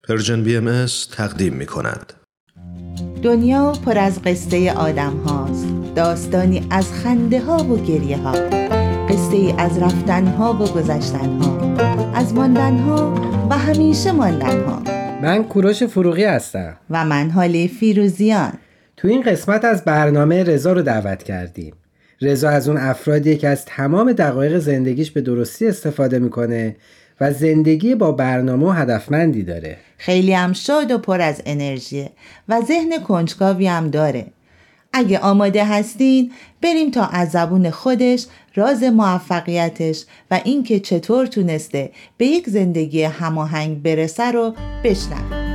پرژن BMS تقدیم می کند. دنیا پر از قصه آدم هاست، داستانی از خنده ها و گریه ها، قصه ای از رفتن ها و گذشتن ها، از ماندن ها و همیشه ماندن ها. من کوروش فروغی هستم و من هاله فیروزیان. تو این قسمت از برنامه رضا رو دعوت کردیم. رضا از اون افرادیه که از تمام دقایق زندگیش به درستی استفاده میکنه و زندگی با برنامه و هدفمندی داره. خیلی هم شاد و پر از انرژیه و ذهن کنجکاوی هم داره. اگه آماده هستین بریم تا از زبون خودش راز موفقیتش و اینکه چطور تونسته به یک زندگی هماهنگ برسه رو بشنویم.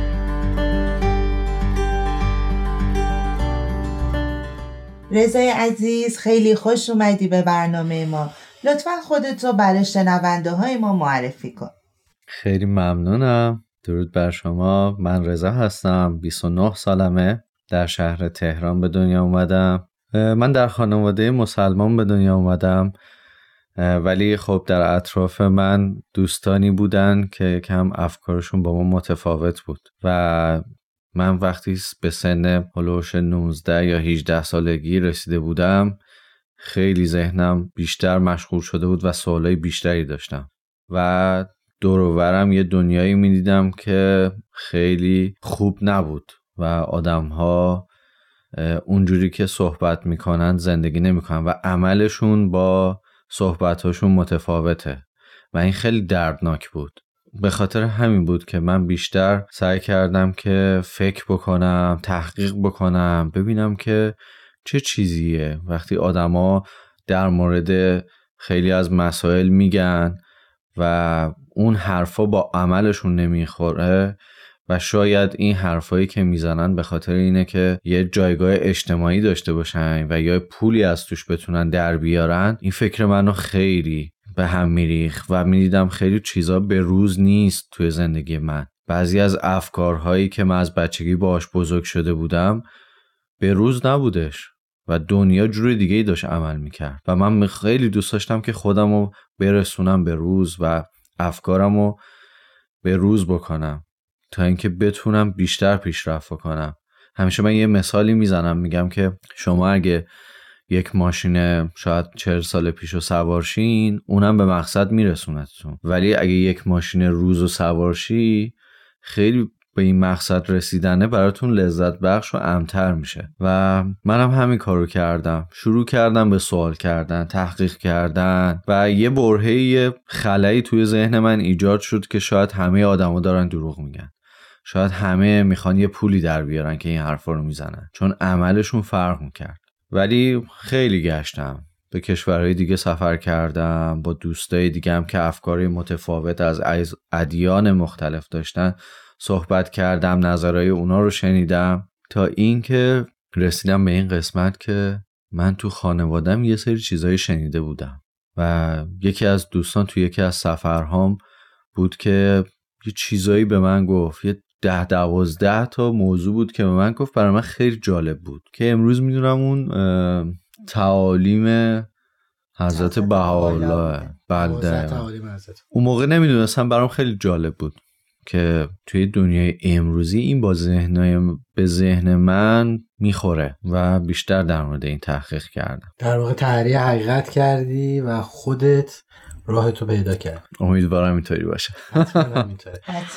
رضای عزیز، خیلی خوش اومدی به برنامه ما. لطفاً خودت رو برای شنونده های ما معرفی کن. خیلی ممنونم. درود بر شما. من رضا هستم. 29 سالمه. در شهر تهران به دنیا اومدم. من در خانواده مسلمان به دنیا اومدم، ولی خب در اطراف من دوستانی بودن که کم افکارشون با ما متفاوت بود و من وقتی به سن هلوش 19 یا 18 سالگی رسیده بودم خیلی ذهنم بیشتر مشغول شده بود و سوالای بیشتری داشتم و دور و برم یه دنیایی میدیدم که خیلی خوب نبود و آدم‌ها اونجوری که صحبت میکنن زندگی نمیکنن و عملشون با صحبتاشون متفاوته و این خیلی دردناک بود. به خاطر همین بود که من بیشتر سعی کردم که فکر بکنم، تحقیق بکنم، ببینم که چه چیزیه وقتی آدما در مورد خیلی از مسائل میگن و اون حرفا با عملشون نمیخوره و شاید این حرفایی که میزنن به خاطر اینه که یه جایگاه اجتماعی داشته باشن و یا پولی از توش بتونن در بیارن. این فکر منو خیلی به هم میریخت و میدیدم خیلی چیزا به روز نیست توی زندگی من. بعضی از افکارهایی که من از بچگی باهاش بزرگ شده بودم به روز نبودش و دنیا جور دیگه‌ای داشت عمل میکرد و من خیلی دوست داشتم که خودمو برسونم به روز و افکارمو به روز بکنم تا اینکه بتونم بیشتر پیشرفت کنم. همیشه من یه مثالی میزنم، میگم که شما اگه یک ماشین شاید 40 سال پیشو سوارشین اونم به مقصد میرسونتون، ولی اگه یک ماشین روزو سوارشی خیلی به این مقصد رسیدنه براتون لذت بخش و امتر میشه و منم همین کارو کردم. شروع کردم به سوال کردن، تحقیق کردن و یه برهه خلایی توی ذهن من ایجاد شد که شاید همه آدما دارن دروغ میگن، شاید همه میخوان یه پولی در بیارن که این حرفا رو میزنن، چون عملشون فرق میکرد. ولی خیلی گشتم، به کشورهای دیگه سفر کردم، با دوستای دیگه هم که افکاری متفاوت از ادیان مختلف داشتن صحبت کردم، نظرهای اونا رو شنیدم تا اینکه رسیدم به این قسمت که من تو خانوادم یه سری چیزایی شنیده بودم و یکی از دوستان تو یکی از سفرهام بود که یه چیزایی به من گفت، یه 10-12 تا موضوع بود که به من گفت، برای من خیلی جالب بود که امروز میدونم اون تعالیم حضرت بهاءالله. بله، اون موقع نمیدونستم، برام خیلی جالب بود که توی دنیای امروزی این به ذهن من میخوره و بیشتر در مورد این تحقیق کردم. در واقع تحریه حقیقت کردی و خودت راهتو پیدا کردی. امیدوارم اینطوری باشه. حتما همینطوره.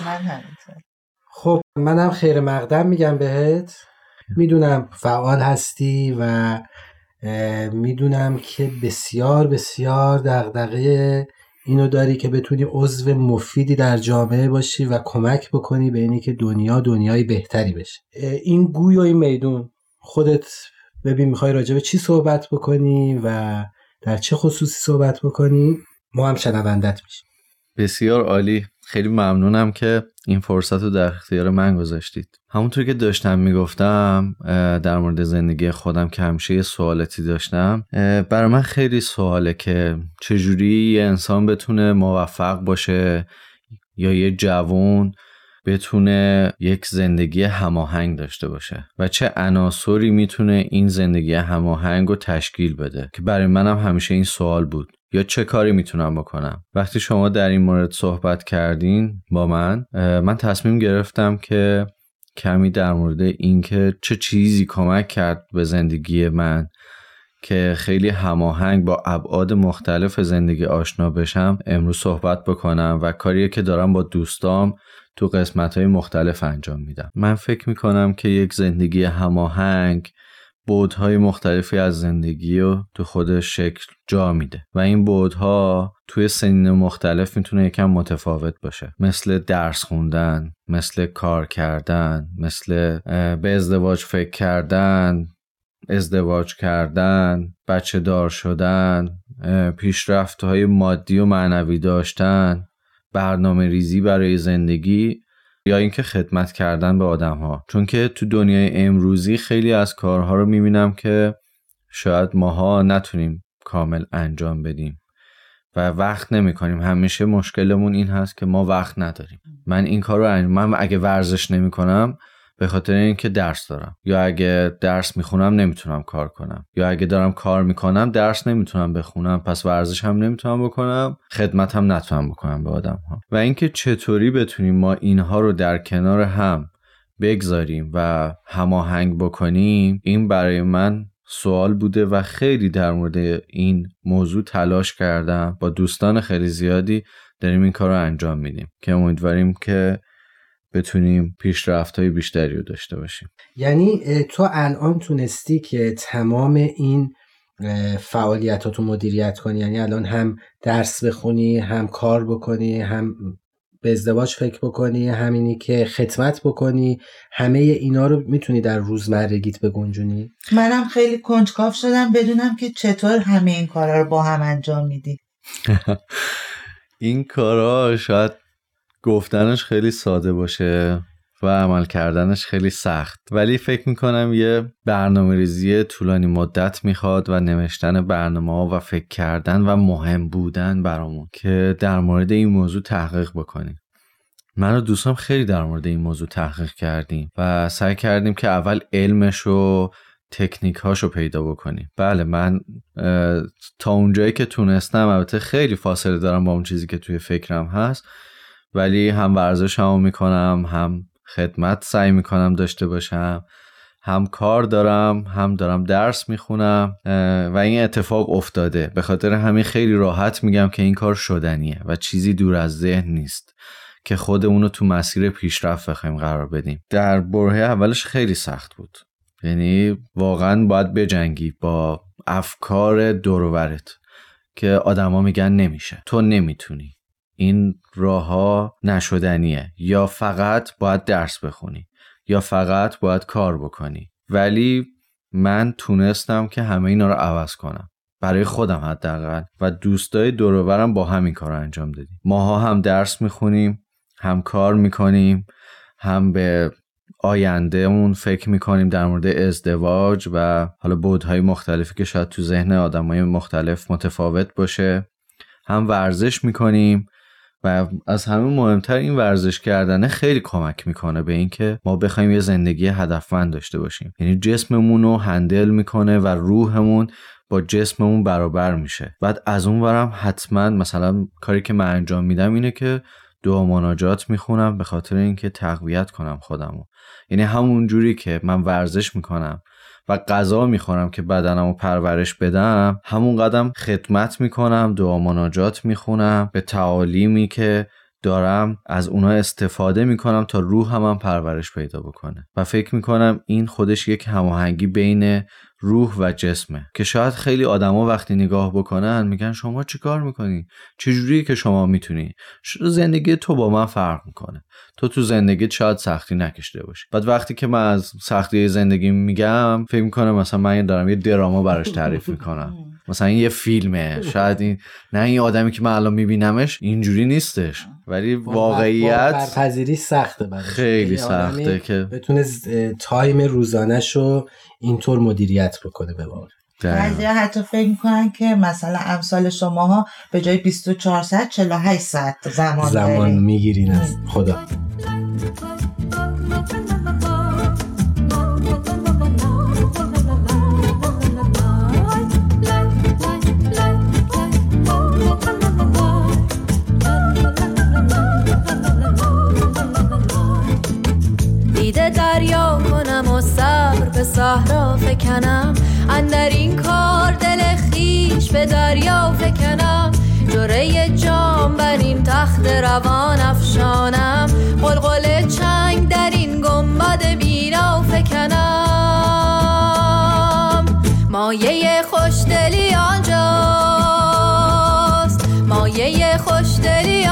خب منم خیر مقدم میگم بهت. میدونم فعال هستی و میدونم که بسیار بسیار دغدغه اینو داری که بتونی عضو مفیدی در جامعه باشی و کمک بکنی به اینی که دنیا دنیای بهتری بشه. این گوی و این میدون خودت ببین میخوای راجع به چی صحبت بکنی و در چه خصوصی صحبت بکنی، ما هم شنوندت میشیم. بسیار عالی، خیلی ممنونم که این فرصت رو در اختیار من گذاشتید. همونطور که داشتم میگفتم در مورد زندگی خودم که همیشه یه سوالاتی داشتم، برای من خیلی سواله که چجوری یه انسان بتونه موفق باشه یا یه جوان بتونه یک زندگی هماهنگ داشته باشه و چه عناصری میتونه این زندگی هماهنگ رو تشکیل بده، که برای منم همیشه این سوال بود. یا چه کاری میتونم بکنم. وقتی شما در این مورد صحبت کردین با من تصمیم گرفتم که کمی در مورد اینکه چه چیزی کمک کرد به زندگی من که خیلی هماهنگ با ابعاد مختلف زندگی آشنا بشم امروز صحبت بکنم و کاریه که دارم با دوستام تو قسمت‌های مختلف انجام میدم. من فکر میکنم که یک زندگی هماهنگ بعدهای مختلفی از زندگی رو تو خودش شکل جا میده و این بعدها توی سنین مختلف میتونه یکم متفاوت باشه، مثل درس خوندن، مثل کار کردن، مثل به ازدواج فکر کردن، ازدواج کردن، بچه دار شدن، پیشرفت‌های مادی و معنوی داشتن، برنامه ریزی برای زندگی یا اینکه خدمت کردن به آدم‌ها. چون که تو دنیای امروزی خیلی از کارها رو می‌بینم که شاید ماها نتونیم کامل انجام بدیم و وقت نمی‌کنیم. همیشه مشکلمون این هست که ما وقت نداریم. من اگه ورزش نمی‌کنم به خاطر اینکه درس دارم، یا اگه درس میخونم نمیتونم کار کنم، یا اگه دارم کار میکنم درس نمیتونم بخونم، پس ورزش هم نمیتونم بکنم، خدمت هم نتونم بکنم به آدم ها. و اینکه چطوری بتونیم ما اینها رو در کنار هم بگذاریم و هماهنگ بکنیم، این برای من سوال بوده و خیلی در مورد این موضوع تلاش کردم. با دوستان خیلی زیادی داریم این کار رو انجام میدیم که امیدواریم که بتونیم پیشرفت‌های بیشتری رو داشته باشیم. یعنی تو الان تونستی که تمام این فعالیتاتو مدیریت کنی، یعنی الان هم درس بخونی، هم کار بکنی، هم به ازدواج فکر بکنی، همینی که خدمت بکنی، همه اینا رو میتونی در روزمرگیت بگنجونی؟ منم خیلی کنجکاو شدم بدونم که چطور همه این کارا رو با هم انجام میدی. این کارا شاید گفتنش خیلی ساده باشه و عمل کردنش خیلی سخت، ولی فکر میکنم یه برنامه‌ریزی طولانی مدت میخواد و نوشتن برنامه‌ها و فکر کردن و مهم بودن برامون که در مورد این موضوع تحقیق بکنیم. من و دوستام خیلی در مورد این موضوع تحقیق کردیم و سعی کردیم که اول علمش و تکنیک‌هاشو پیدا بکنیم. بله، من تا اونجایی که تونستم، البته خیلی فاصله دارم با اون چیزی که توی فکرم هست، ولی هم ورزش هم میکنم، هم خدمت سعی میکنم داشته باشم، هم کار دارم، هم دارم درس میخونم و این اتفاق افتاده. به خاطر همین خیلی راحت میگم که این کار شدنیه و چیزی دور از ذهن نیست که خودمونو تو مسیر پیشرفت بخوایم قرار بدیم. در برهه اولش خیلی سخت بود، یعنی واقعا باید بجنگی با افکار دور و برت که آدما میگن نمیشه، تو نمیتونی، این راهها نشدنیه، یا فقط باید درس بخونی یا فقط باید کار بکنی. ولی من تونستم که همه اینا رو عوض کنم برای خودم حداقل و دوستای دور و برم با همین کار رو انجام دادیم. ماها هم درس میخونیم، هم کار میکنیم، هم به آیندهمون فکر میکنیم در مورد ازدواج و حالا بعدهای مختلفی که شاید تو ذهن آدمای مختلف متفاوت باشه، هم ورزش میکنیم و از همه مهمتر این ورزش کردن خیلی کمک میکنه به این که ما بخوایم یه زندگی هدفمند داشته باشیم. یعنی جسممون رو هندل میکنه و روحمون با جسممون برابر میشه. بعد از اون ورم حتما مثلا کاری که من انجام میدم اینه که دعا مناجات میخونم به خاطر اینکه تقویت کنم خودمو. یعنی همون جوری که من ورزش میکنم و غذا میخورم که بدنمو پرورش بدم، همون قدم خدمت میکنم، دعا مناجات میخونم، به تعالیمی که دارم از اونها استفاده میکنم تا روحم پرورش پیدا بکنه. و فکر میکنم این خودش یک هماهنگی بین روح و جسمه که شاید خیلی آدما وقتی نگاه بکنن میگن شما چی کار میکنی؟ چجوری که شما میتونی؟ زندگی تو با من فرق میکنه، تو زندگیت شاید سختی نکشیده باشی. بعد وقتی که من از سختی زندگی میگم فکر میکنم مثلا من دارم یه دراما براش تعریف میکنم، مثلا این یه فیلمه، شاید این آدمی که من الان میبینمش اینجوری نیستش، ولی واقعیت برپذیری سخته براش، خیلی سخته که بتونه تایم روزانه‌شو اینطور مدیریت بکنه. به واقع بعضیا حتی فکر میکنن که مثلا امثال شماها به جای 24 ساعت 48 ساعت زمان میگیرین از خدا. دیده دریا کنم و صبر به صحرا فکنم، اندر این کار دل خویش به دریا فکنم، جرعه جام بر این تخت روان افشانم، قلقل چنگ در این گنبد بینا فکنم. مایه خوشدلی آنجاست، مایه خوشدلی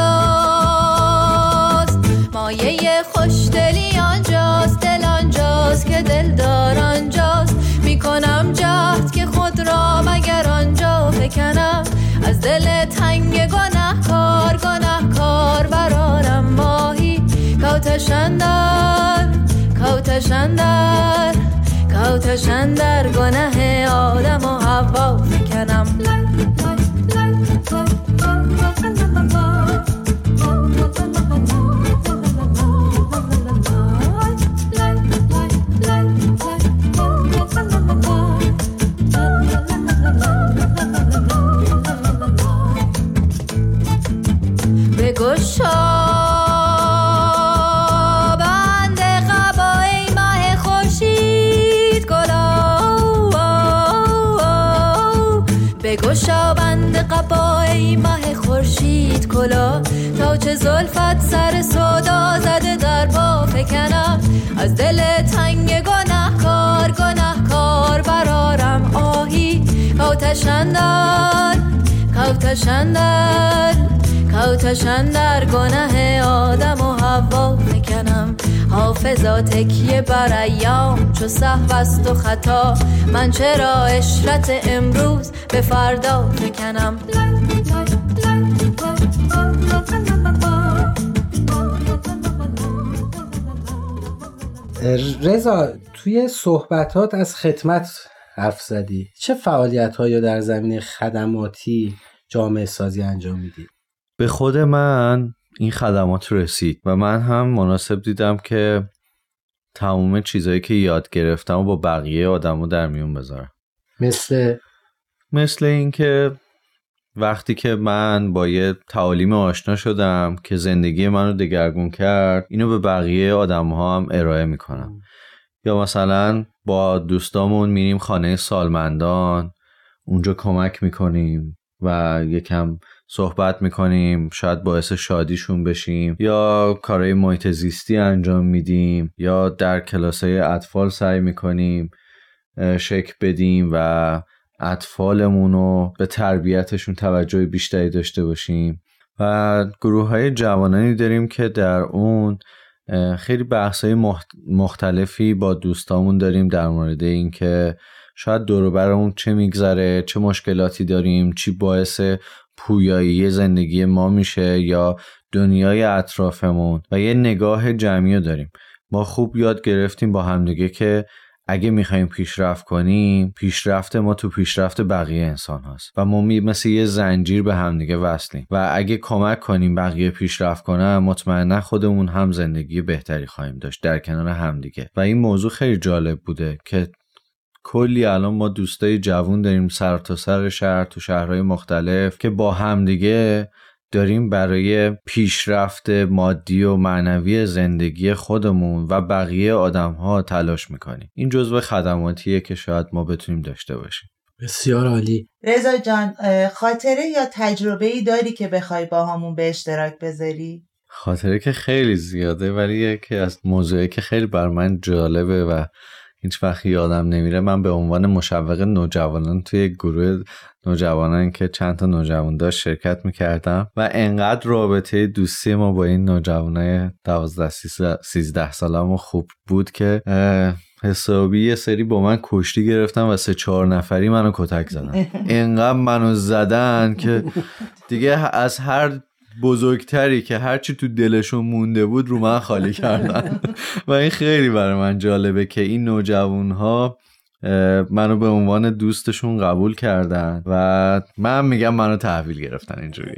آنجاست، مایه خوشدلی آنجاست، دل آنجاست که دلدار آنجاست، میکنم جهد که خود را مگر آنجا فکنم، از دل تنگ گنهکار گنهکار برارم ماهی، کوتشندر کوتشندر کوتشندر گنه آدم و حوا فکنم. بگشا بند قبای ماه خورشید گلا، بگشا بند قبای ماه خورشید کلا، تا چه زلفت سر سودا زده در پا فکنم، از دل تنگ گنهکار گنهکار برارم آهی، کوتشندر کوتشندر کوتشندر گنه آدم و حوا فکنم، حافظا تکیه بر ایام چو سهو است و خطا، من چرا عشرت امروز به فردا فکنم. رضا، توی صحبتات از خدمت حرف زدی. چه فعالیت‌هایی در زمینه خدماتی جامعه سازی انجام میدی؟ به خود من این خدمات رسید و من هم مناسب دیدم که تمام چیزایی که یاد گرفتم و با بقیه آدمو در میون بذارم. مثل این که وقتی که من با یه تعالیم آشنا شدم که زندگی منو دگرگون کرد، اینو به بقیه آدم‌ها هم ارائه میکنم. یا مثلا با دوستامون میریم خانه سالمندان، اونجا کمک میکنیم و یکم صحبت میکنیم، شاید باعث شادیشون بشیم، یا کارهای محیط زیستی انجام میدیم، یا در کلاسای اطفال سعی میکنیم شکل بدیم و اطفالمونو به تربیتشون توجه بیشتری داشته باشیم. و گروه‌های جوانانی داریم که در اون خیلی بحث‌های مختلفی با دوستامون داریم در مورد این که شاید دور و برمون چه میگذره، چه مشکلاتی داریم، چی باعث پویایی زندگی ما میشه یا دنیای اطرافمون، و یه نگاه جمعی داریم. ما خوب یاد گرفتیم با همدیگه که اگه میخوایم پیشرفت کنیم، پیشرفت ما تو پیشرفت بقیه انسان هست و ما مثل یه زنجیر به همدیگه وصلیم و اگه کمک کنیم بقیه پیشرفت کنن، مطمئنا خودمون هم زندگی بهتری خواهیم داشت در کنار همدیگه. و این موضوع خیلی جالب بوده که کلی الان ما دوستای جوون داریم سر تا سر شهر، تو شهرهای مختلف، که با همدیگه داریم برای پیشرفت مادی و معنوی زندگی خودمون و بقیه آدم‌ها تلاش میکنیم. این جزو خدماتیه که شاید ما بتونیم داشته باشیم. بسیار عالی. رضا جان، خاطره یا تجربه‌ای داری که بخوای با همون به اشتراک بذاری؟ خاطره که خیلی زیاده، ولی یکی از موضوعی که خیلی بر من جالبه و هیچ وقت یادم نمیره، من به عنوان مشوق نوجوانان توی گروه نوجوانان که چند تا نوجوان داشت شرکت میکردم و انقدر رابطه دوستی ما با این نوجوانای 12-13 سالمون خوب بود که حسابی یه سری با من کشتی گرفتن و 3-4 نفری منو کتک زدن. انقدر منو زدن که دیگه از هر بزرگتری که هرچی تو دلشون مونده بود رو من خالی کردن. و این خیلی برای من جالبه که این نوجوانها منو به عنوان دوستشون قبول کردن و من میگم منو تحویل گرفتن اینجوری.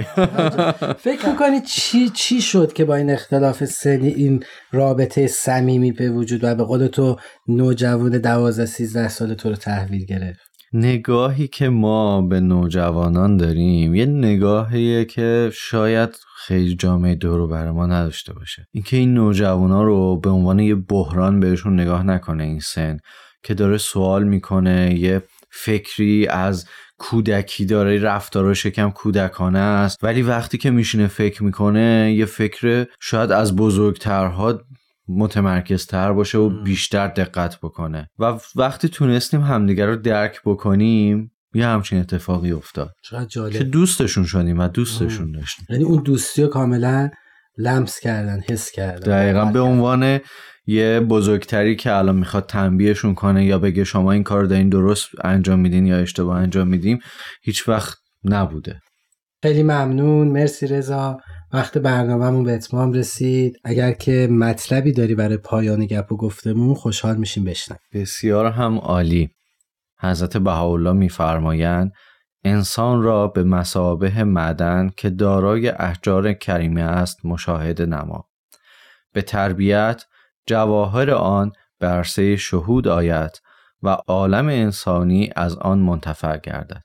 فکر میکنی چی شد که با این اختلاف سنی این رابطه صمیمی به وجود و به قول تو نوجوان 12-13 ساله تو رو تحویل گرفت؟ نگاهی که ما به نوجوانان داریم یه نگاهیه که شاید خیلی جامعه دور و بر ما نداشته باشه. اینکه این نوجوانا رو به عنوان یه بحران بهشون نگاه نکنه، این سن که داره سوال میکنه، یه فکری از کودکی داره، رفتارش یکم کودکانه است، ولی وقتی که میشینه فکر میکنه یه فکر شاید از بزرگترها متمرکزتر باشه و بیشتر دقت بکنه. و وقتی تونستیم همدیگر رو درک بکنیم یه همچین اتفاقی افتاد. چقدر جالب که دوستشون شدیم و دوستشون داشتیم. یعنی اون دوستی رو کاملا لمس کردن، حس کردن. دقیقا به عنوان یه بزرگتری که الان میخواد تنبیهشون کنه یا بگه شما این کار دارین درست انجام میدین یا اشتباه انجام میدیم، هیچ وقت نبوده. خیلی ممنون، مرسی رضا. وقت برنامه‌مون به اتمام رسید. اگر که مطلبی داری برای پایان گپ و گفتمون خوشحال میشیم بشنویم. بسیار هم عالی. حضرت بهاءالله میفرمایند انسان را به مثابه معدن که دارای احجار کریمه است مشاهده نما. به تربیت جواهر آن به عرصه شهود آید و عالم انسانی از آن منتفع گردد.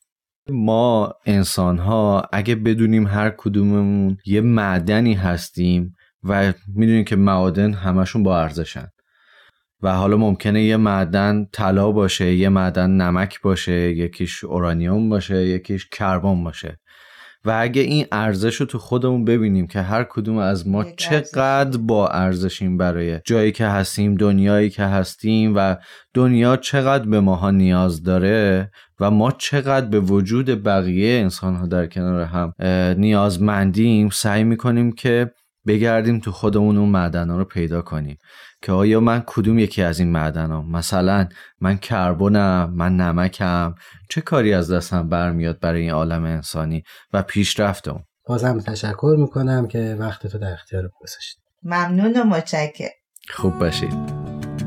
ما انسان‌ها اگه بدونیم هر کدوممون یه معدنی هستیم و میدونیم که معادن همشون با ارزشن و حالا ممکنه یه معدن طلا باشه، یه معدن نمک باشه، یکیش اورانیوم باشه، یکیش کربن باشه، و اگه این ارزش رو تو خودمون ببینیم که هر کدوم از ما چقدر با ارزشیم برای جایی که هستیم، دنیایی که هستیم و دنیا چقدر به ماها نیاز داره و ما چقدر به وجود بقیه انسان‌ها در کنار هم نیازمندیم، سعی می‌کنیم که بگردیم تو خودمون اون معدن‌ها رو پیدا کنیم که آیا من کدوم یکی از این معدن‌ها، مثلا من کربنم، من نمکم، چه کاری از دستم برمیاد برای این عالم انسانی و پیشرفتم. بازم تشکر میکنم که وقتتو در اختیار گذاشتید. ممنون و متشکرم. خوب باشید.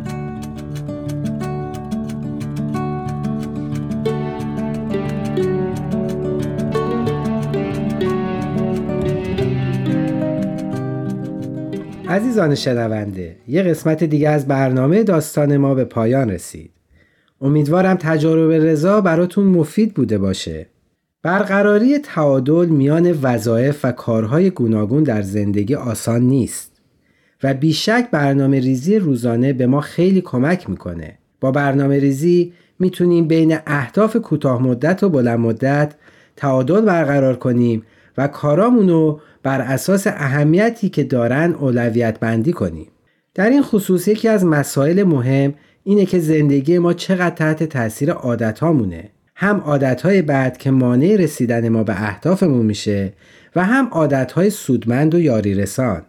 عزیزان شنونده، یه قسمت دیگه از برنامه داستان ما به پایان رسید. امیدوارم تجارب رضا براتون مفید بوده باشه. برقراری تعادل میان وظایف و کارهای گوناگون در زندگی آسان نیست و بیشک برنامه ریزی روزانه به ما خیلی کمک میکنه. با برنامه ریزی میتونیم بین اهداف کوتاه مدت و بلند مدت تعادل برقرار کنیم و کارامونو بر اساس اهمیتی که دارن اولویت بندی کنیم. در این خصوص یکی از مسائل مهم اینه که زندگی ما چقدر تحت تاثیر عادت‌هامونه. هم عادت‌های بد که مانع رسیدن ما به اهدافمون میشه و هم عادت‌های سودمند و یاری رسان.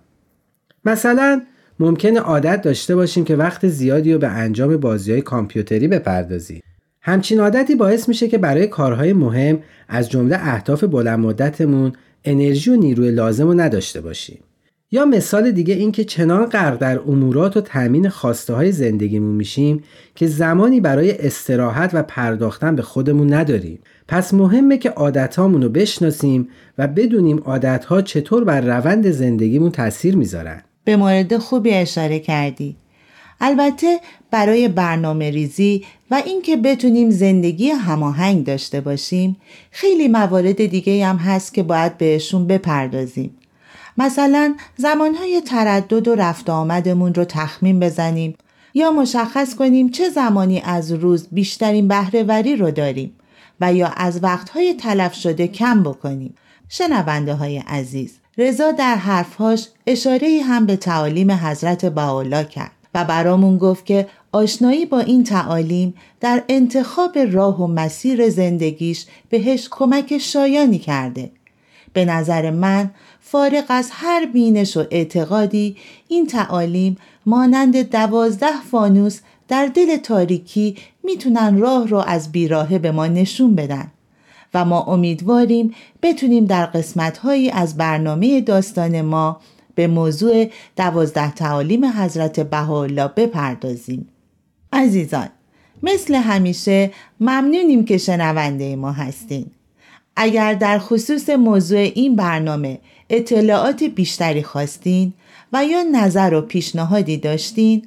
مثلا ممکنه عادت داشته باشیم که وقت زیادی رو به انجام بازی‌های کامپیوتری بپردازیم. همچین عادتی باعث میشه که برای کارهای مهم از جمله اهداف بلند مدتمون انرژی و نیروی لازم رو نداشته باشیم. یا مثال دیگه این که چنان غرق در امورات و تأمین خواسته های زندگیمون میشیم که زمانی برای استراحت و پرداختن به خودمون نداریم. پس مهمه که عادتامون رو بشناسیم و بدونیم عادتها چطور بر روند زندگیمون تأثیر میذارن. به مورد خوبی اشاره کردی. البته برای برنامه ریزی و اینکه بتونیم زندگی هماهنگ داشته باشیم خیلی موارد دیگه هم هست که باید بهشون بپردازیم. مثلا زمانهای تردد و رفت آمدمون رو تخمین بزنیم یا مشخص کنیم چه زمانی از روز بیشترین بهره‌وری رو داریم و یا از وقتهای تلف شده کم بکنیم. شنونده های عزیز، رضا در حرفهاش اشاره‌ای هم به تعالیم حضرت بهاءالله کرد و برامون گفت که آشنایی با این تعالیم در انتخاب راه و مسیر زندگیش بهش کمک شایانی کرده. به نظر من فارغ از هر بینش و اعتقادی این تعالیم مانند 12 فانوس در دل تاریکی میتونن راه رو از بیراهه به ما نشون بدن و ما امیدواریم بتونیم در قسمت‌هایی از برنامه داستان ما به موضوع 12 تعالیم حضرت بهاءالله بپردازیم. عزیزان، مثل همیشه ممنونیم که شنونده ما هستین. اگر در خصوص موضوع این برنامه اطلاعات بیشتری خواستین و یا نظر و پیشنهادی داشتین و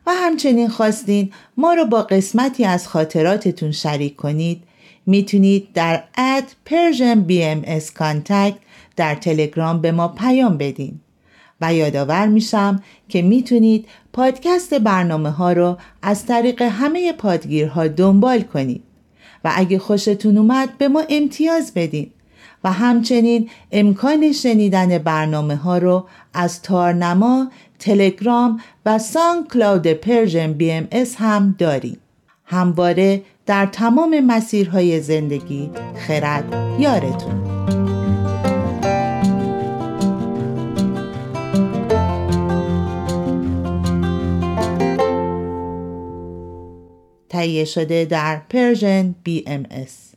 و همچنین خواستین ما رو با قسمتی از خاطراتتون شریک کنید، میتونید در @PersianBMSContact در تلگرام به ما پیام بدین. و یادآور میشم که میتونید پادکست برنامه ها رو از طریق همه پادگیرها دنبال کنید و اگه خوشتون اومد به ما امتیاز بدین و همچنین امکان شنیدن برنامه ها رو از تارنما، تلگرام و ساوندکلاود پرژن BMS هم داریم. همواره در تمام مسیرهای زندگی خرد یارتون. تهیه شده در پرژن BMS.